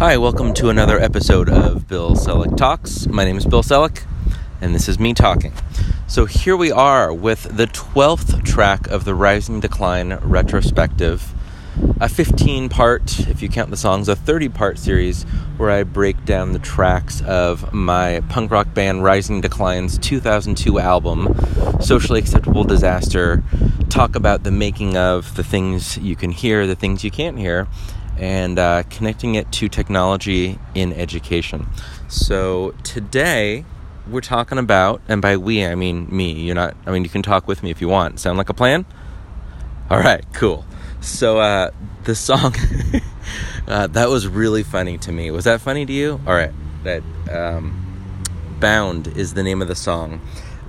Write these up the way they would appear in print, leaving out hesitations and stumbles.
Hi, welcome to another episode of Bill Selleck Talks. My name is Bill Selleck, and this is me talking. So here we are with the 12th track of the Rising Decline retrospective, a 15-part, if you count the songs, a 30-part series where I break down the tracks of my punk rock band Rising Decline's 2002 album, Socially Acceptable Disaster, talk about the making of, the things you can hear, the things you can't hear, and connecting it to technology in education. So today we're talking about, and by we I mean me, you can talk with me if you want. Sound like a plan? Alright, cool. So the song, that was really funny to me. Was that funny to you? Alright, that Bound is the name of the song.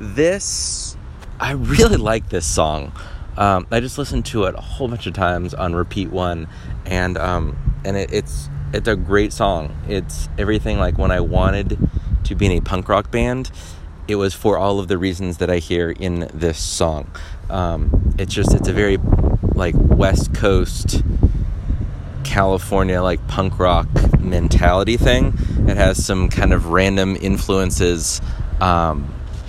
I really like this song. I just listened to it a whole bunch of times on repeat one, and it's a great song. It's everything like when I wanted to be in a punk rock band. It was for all of the reasons that I hear in this song. It's a very like West Coast California like punk rock mentality thing. It has some kind of random influences, and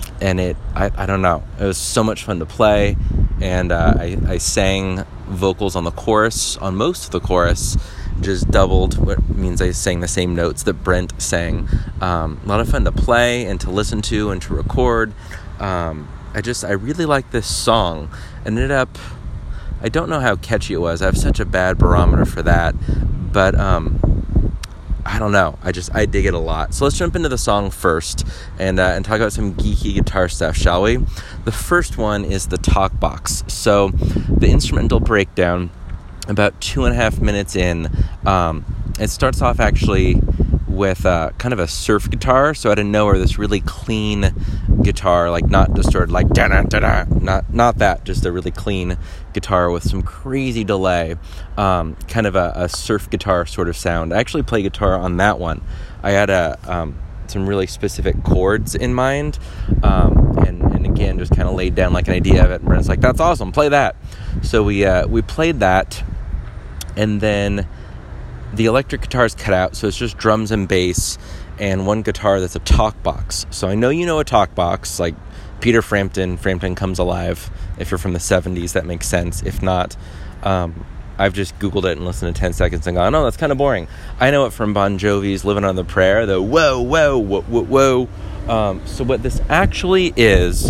I don't know. It was so much fun to play. And I sang vocals on the chorus, on most of the chorus, just doubled, what means I sang the same notes that Brent sang. A lot of fun to play and to listen to and to record. I really like this song. Ended up, I don't know how catchy it was. I have such a bad barometer for that. But I don't know. I dig it a lot. So let's jump into the song first and talk about some geeky guitar stuff, shall we? The first one is the talk box. So the instrumental breakdown, about 2.5 minutes in, it starts off actually with kind of a surf guitar. So out of nowhere, this really clean guitar, like not distorted, like da-da-da-da, not that, just a really clean guitar with some crazy delay, kind of a surf guitar sort of sound. I actually play guitar on that one. I had some really specific chords in mind, and again, just kind of laid down like an idea of it, and Brent's like, that's awesome, play that. So we played that, and then the electric guitar is cut out, so it's just drums and bass, and one guitar that's a talk box. So I know you know a talk box, like Peter Frampton Comes Alive. If you're from the 70s, that makes sense. If not, I've just Googled it and listened to 10 seconds and gone, oh, that's kind of boring. I know it from Bon Jovi's Living on the Prayer, the whoa, whoa, whoa, whoa, whoa. So what this actually is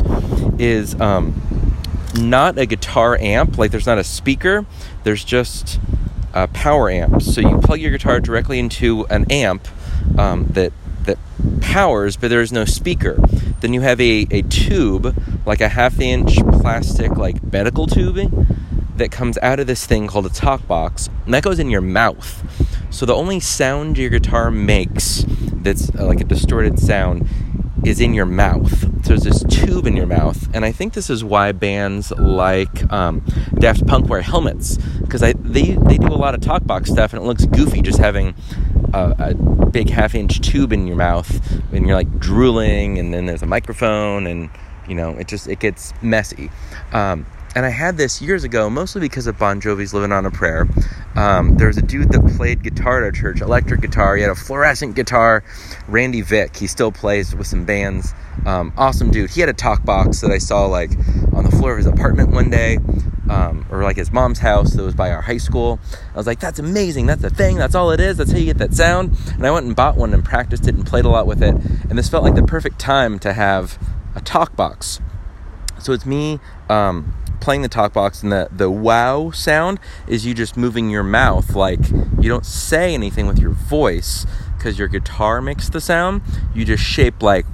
not a guitar amp, like there's not a speaker, there's just a power amp. So you plug your guitar directly into an amp that powers, but there is no speaker. Then you have a tube, like a 1/2-inch plastic, like medical tubing, that comes out of this thing called a talk box, and that goes in your mouth. So the only sound your guitar makes that's like a distorted sound is in your mouth. So there's this tube in your mouth, and I think this is why bands like Daft Punk wear helmets, because they do a lot of talk box stuff, and it looks goofy just having a big 1/2-inch tube in your mouth when you're like drooling, and then there's a microphone, and it gets messy. And I had this years ago, mostly because of Bon Jovi's Living on a Prayer. There was a dude that played guitar at our church, electric guitar. He had a fluorescent guitar, Randy Vick. He still plays with some bands. Awesome dude. He had a talk box that I saw like on the floor of his apartment one day, or like his mom's house that was by our high school. I was like, that's amazing. That's the thing. That's all it is. That's how you get that sound. And I went and bought one and practiced it and played a lot with it. And this felt like the perfect time to have a talk box. So it's me playing the talk box, and the wow sound is you just moving your mouth. Like, you don't say anything with your voice because your guitar makes the sound. You just shape like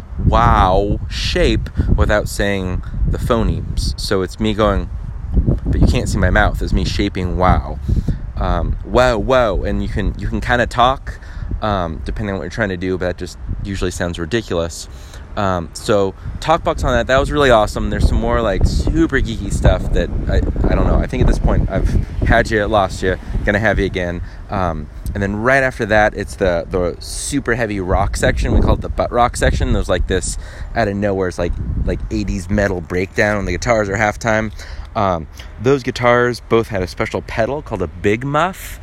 wow shape without saying the phonemes. So it's me going, but you can't see my mouth. It's me shaping wow. Wow, wow. And you can kind of talk depending on what you're trying to do, but that just usually sounds ridiculous. So talkbox on that was really awesome. There's some more like super geeky stuff that I don't know. I think at this point I've had you, lost you, gonna have you again. And then right after that, it's the super heavy rock section. We call it the butt rock section. There's like this out of nowhere. It's like 80s metal breakdown, and the guitars are halftime. Those guitars both had a special pedal called a Big Muff.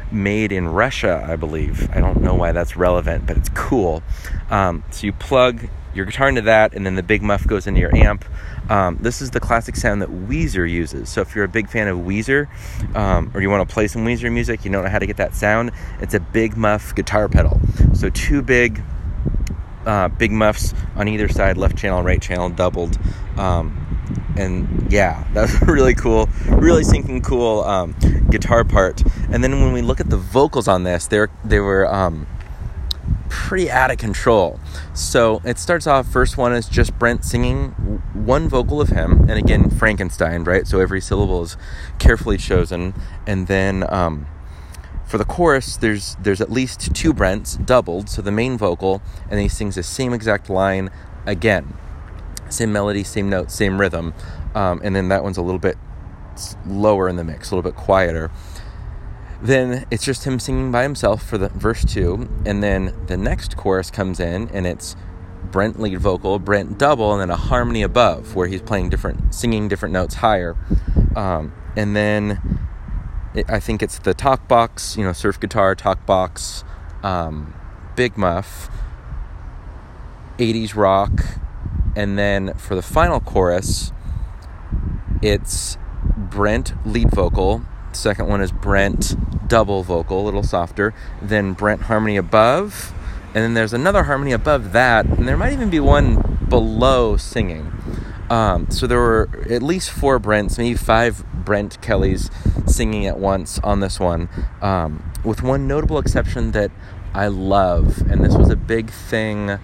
made in Russia, I believe. I don't know why that's relevant, but it's cool. So you plug your guitar into that, and then the big muff goes into your amp. This is the classic sound that Weezer uses. So if you're a big fan of Weezer, or you want to play some Weezer music, you don't know how to get that sound, it's a big muff guitar pedal. So two big muffs on either side, left channel, right channel, doubled. And yeah, that's really cool, really sinking cool guitar part. And then when we look at the vocals on this, they were pretty out of control. So it starts off, first one is just Brent singing one vocal of him, and again, Frankenstein, right? So every syllable is carefully chosen. And then for the chorus, there's at least two Brents doubled, so the main vocal, and he sings the same exact line again. Same melody, same note, same rhythm. And then that one's a little bit lower in the mix, a little bit quieter. Then it's just him singing by himself for the verse 2. And then the next chorus comes in, and it's Brent lead vocal, Brent double, and then a harmony above where he's singing different notes higher. And then I think it's the talk box, surf guitar, talk box, big muff, 80s rock. And then for the final chorus, it's Brent lead vocal. Second one is Brent double vocal, a little softer. Then Brent harmony above. And then there's another harmony above that. And there might even be one below singing. So there were at least 4 Brents, maybe 5 Brent Kellys singing at once on this one. With one notable exception that I love. And this was a big thing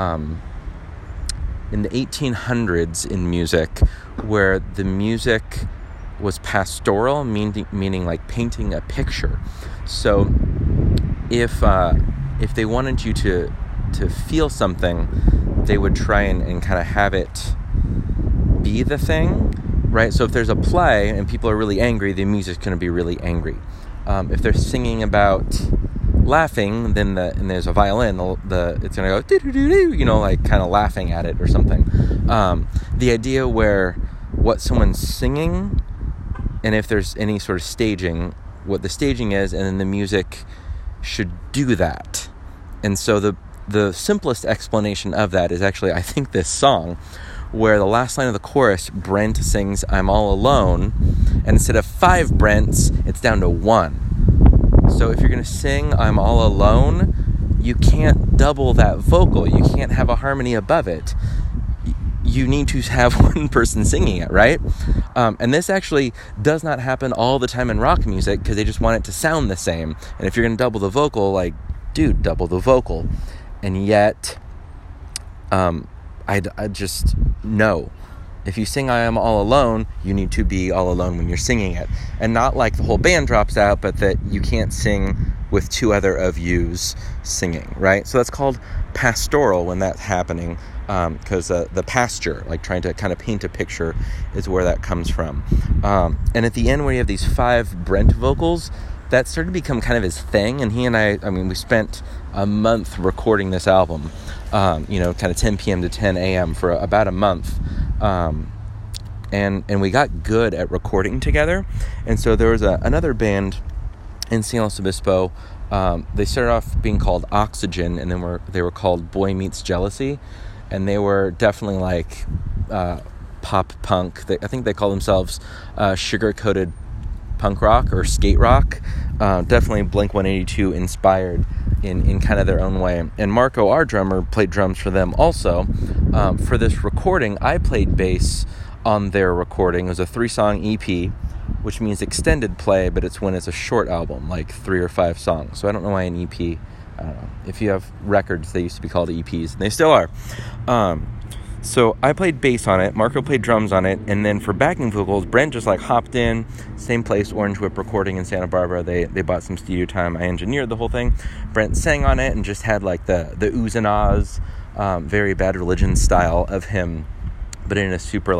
in the 1800s in music, where the music was pastoral, meaning like painting a picture. So if they wanted you to feel something, they would try and kind of have it be the thing, right? So if there's a play and people are really angry, the music's going to be really angry. If they're singing about laughing, then and there's a violin, it's gonna go doo-doo-doo-doo, like kind of laughing at it or something. The idea where what someone's singing, and if there's any sort of staging, what the staging is, and then the music should do that. And so the simplest explanation of that is actually, I think, this song, where the last line of the chorus, Brent sings "I'm all alone," and instead of 5 Brents, it's down to 1. So if you're going to sing "I'm all alone," you can't double that vocal. You can't have a harmony above it. You need to have one person singing it, right? And this actually does not happen all the time in rock music, because they just want it to sound the same. And if you're going to double the vocal, dude, double the vocal. And yet, I just know. If you sing "I am all alone," you need to be all alone when you're singing it. And not like the whole band drops out, but that you can't sing with 2 other of yous singing, right? So that's called pastoral when that's happening, because the pasture, like trying to kind of paint a picture, is where that comes from. And at the end, where you have these 5 Brent vocals, that started to become kind of his thing. And he and I we spent a month recording this album, kind of 10 p.m. to 10 a.m. for about a month. And we got good at recording together. And so there was another band in San Luis Obispo. They started off being called Oxygen, and then they were called Boy Meets Jealousy. And they were definitely like pop punk. I think they call themselves sugar-coated punk rock or skate rock. Definitely Blink-182 inspired in kind of their own way. And Marco, our drummer, played drums for them also. For this recording, I played bass on their recording. It was a 3-song EP, which means extended play, but it's when it's a short album, like 3 or 5 songs. So I don't know why an EP, I don't know. If you have records, they used to be called EPs, and they still are. So I played bass on it, Marco played drums on it, and then for backing vocals, Brent just hopped in, same place, Orange Whip Recording in Santa Barbara. They bought some studio time. I engineered the whole thing. Brent sang on it and just had the oohs and ahs, very Bad Religion style of him, but in a super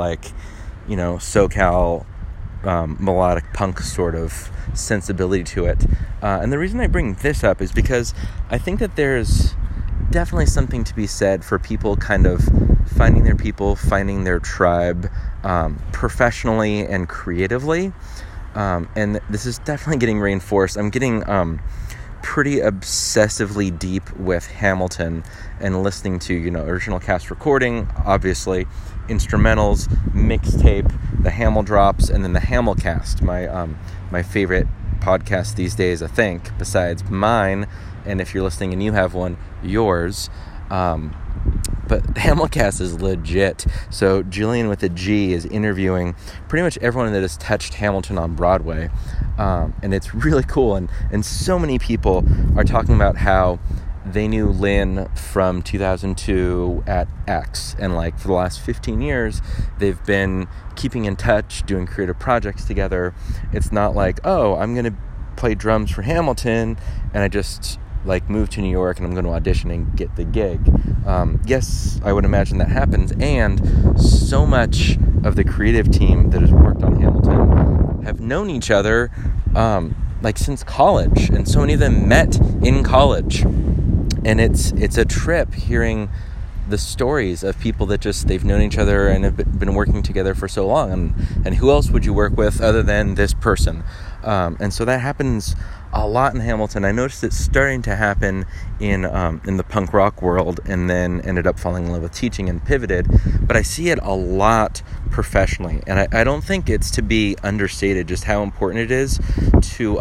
SoCal melodic punk sort of sensibility to it. And the reason I bring this up is because I think that there's definitely something to be said for people kind of finding their people, finding their tribe, professionally and creatively. And this is definitely getting reinforced. I'm getting pretty obsessively deep with Hamilton and listening to, original cast recording, obviously, instrumentals, mixtape, the Hamil drops, and then the Hamilcast, my favorite podcast these days, I think, besides mine, and if you're listening and you have one, yours. But Hamilcast is legit. So Jillian with a G is interviewing pretty much everyone that has touched Hamilton on Broadway. And it's really cool. And so many people are talking about how they knew Lin from 2002 at X. And for the last 15 years, they've been keeping in touch, doing creative projects together. It's not like, oh, I'm going to play drums for Hamilton and I just move to New York and I'm going to audition and get the gig. Yes, I would imagine that happens. And so much of the creative team that has worked on Hamilton have known each other since college. And so many of them met in college. And it's a trip hearing the stories of people that they've known each other and have been working together for so long. And who else would you work with other than this person? And so that happens a lot in Hamilton. I noticed it starting to happen in the punk rock world, and then ended up falling in love with teaching and pivoted. But I see it a lot professionally, and I don't think it's to be understated just how important it is to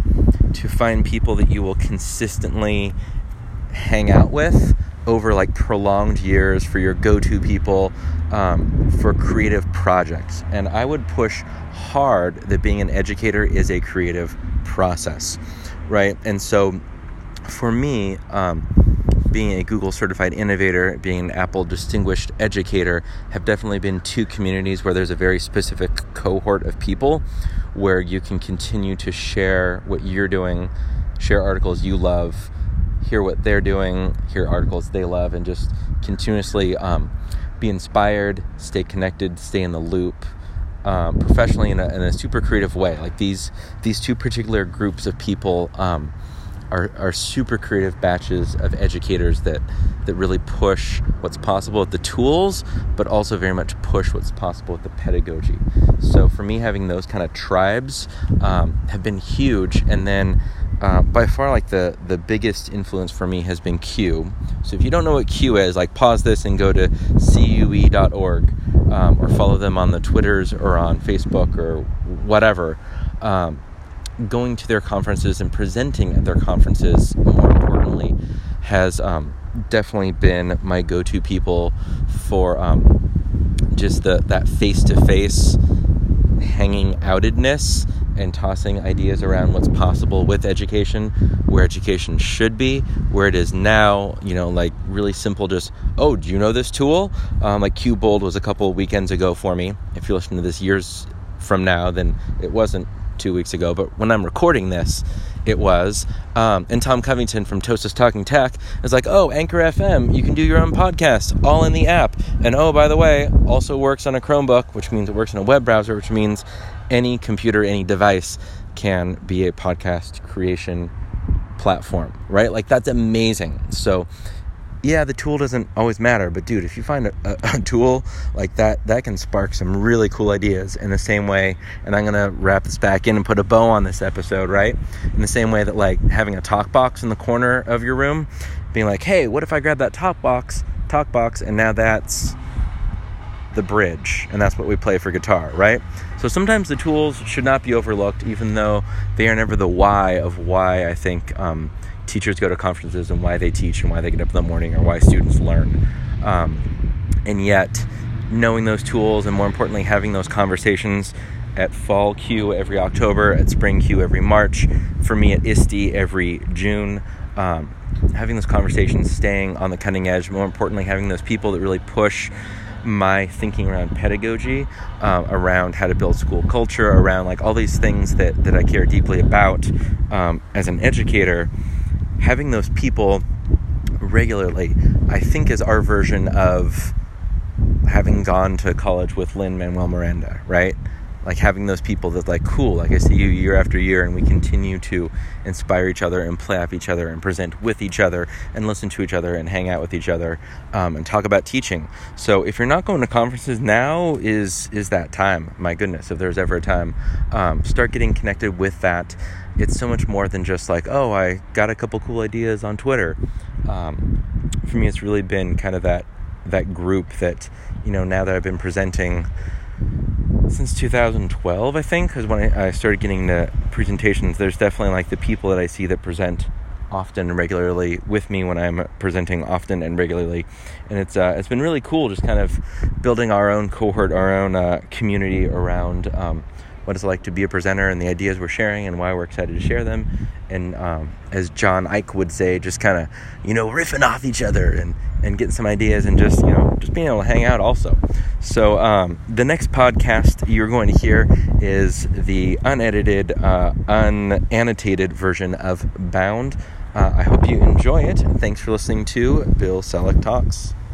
find people that you will consistently hang out with over prolonged years, for your go-to people for creative projects. And I would push hard that being an educator is a creative process, right? And so for me, being a Google certified innovator, being an Apple distinguished educator, have definitely been two communities where there's a very specific cohort of people where you can continue to share what you're doing, share articles you love, hear what they're doing, hear articles they love, and just continuously be inspired, stay connected, stay in the loop, professionally in a super creative way. These two particular groups of people are super creative batches of educators that really push what's possible with the tools, but also very much push what's possible with the pedagogy. So for me, having those kind of tribes have been huge. And then by far the biggest influence for me has been CUE. So if you don't know what CUE is, pause this and go to cue.org, or follow them on the Twitters or on Facebook or whatever. Going to their conferences and presenting at their conferences, more importantly, has definitely been my go-to people for just that face-to-face hanging outedness and tossing ideas around what's possible with education, where education should be, where it is now, really simple, just, oh, do you know this tool? CUE Bold was a couple of weekends ago for me. If you listen to this years from now, then it wasn't 2 weeks ago, but when I'm recording this, it was. And Tom Covington from Toast's Talking Tech is like, oh, Anchor FM, you can do your own podcast, all in the app. And oh, by the way, also works on a Chromebook, which means it works in a web browser, which means any computer, any device can be a podcast creation platform, right? That's amazing. So yeah, the tool doesn't always matter, but dude, if you find a tool like that can spark some really cool ideas in the same way. And I'm going to wrap this back in and put a bow on this episode, right? In the same way that having a talk box in the corner of your room, being like, hey, what if I grab that talk box, and now that's the bridge, and that's what we play for guitar, right? So sometimes the tools should not be overlooked, even though they are never the why of why I think teachers go to conferences and why they teach and why they get up in the morning or why students learn. And yet, knowing those tools and more importantly, having those conversations at Fall CUE every October, at Spring CUE every March, for me at ISTE every June, having those conversations, staying on the cutting edge, more importantly, having those people that really push my thinking around pedagogy, around how to build school culture, around all these things that I care deeply about as an educator. Having those people regularly, I think, is our version of having gone to college with Lin-Manuel Miranda, right? like having those people that like, cool, like I see you year after year, and we continue to inspire each other and play off each other and present with each other and listen to each other and hang out with each other, and talk about teaching. So if you're not going to conferences, now is that time. My goodness, if there's ever a time, start getting connected with that. It's so much more than just like, oh, I got a couple cool ideas on Twitter. For me, it's really been kind of that group that, now that I've been presenting since 2012, I think, because when I started getting the presentations, there's definitely like the people that I see that present often and regularly with me when I'm presenting often and regularly, and it's been really cool just kind of building our own cohort, our own community around what it's like to be a presenter and the ideas we're sharing and why we're excited to share them. And as John Ike would say, just kind of, riffing off each other and getting some ideas and just being able to hang out also. So the next podcast you're going to hear is the unedited, unannotated version of Bound. I hope you enjoy it. Thanks for listening to Bill Selleck Talks.